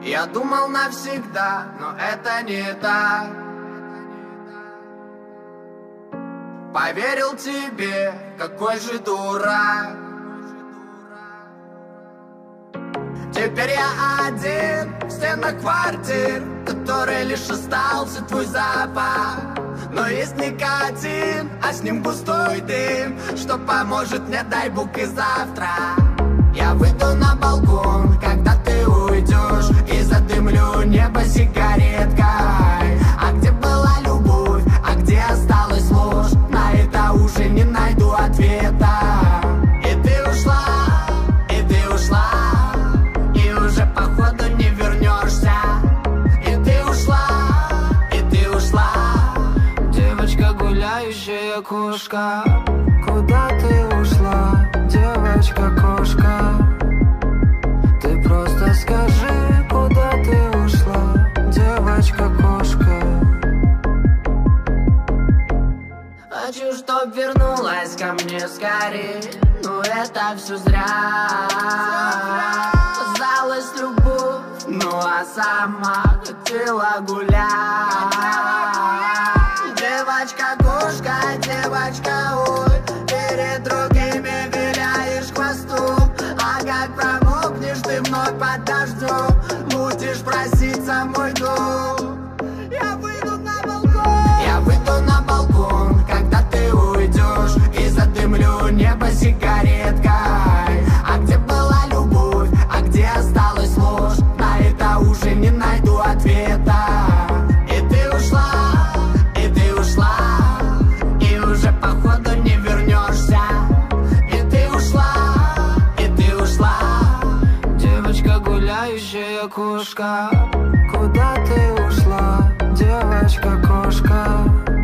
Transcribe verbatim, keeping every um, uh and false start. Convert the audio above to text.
Я думал навсегда, но это не так. Поверил тебе, какой же дурак. Теперь я один в стенах квартир, который лишь остался твой запах. Но есть никотин, а с ним густой дым, что поможет мне, дай бог, и завтра. Я выйду на балкон, когда ты уйдешь, и задымлю небо сигареткой. А где была любовь, а где осталась ложь? На это уже не найду ответа. И ты ушла, и ты ушла, и уже походу не вернешься. И ты ушла, и ты ушла, девочка, гуляющая кошка. Куда ты ушла, девочка-кошка? Ты просто скажи, куда ты ушла, девочка-кошка? Хочу, чтоб вернулась ко мне скорее, но это все зря. Казалось любовь, ну а сама хотела гулять. Девочка-кошка, девочка, ой, перед другими виляешь хвостом. А как промокнешь ты вновь под дождем, будешь проситься в мой дом. Я выйду на балкон, я выйду на балкон, когда ты уйдешь, и задымлю небо сигареткой. А где была любовь, а где осталась ложь? На это уже не найду ответа. И ты ушла, и ты ушла, и уже походу не вернешься. И ты ушла, и ты ушла, девочка, гуляющая кошка. Куда ты ушла, девочка-кошка?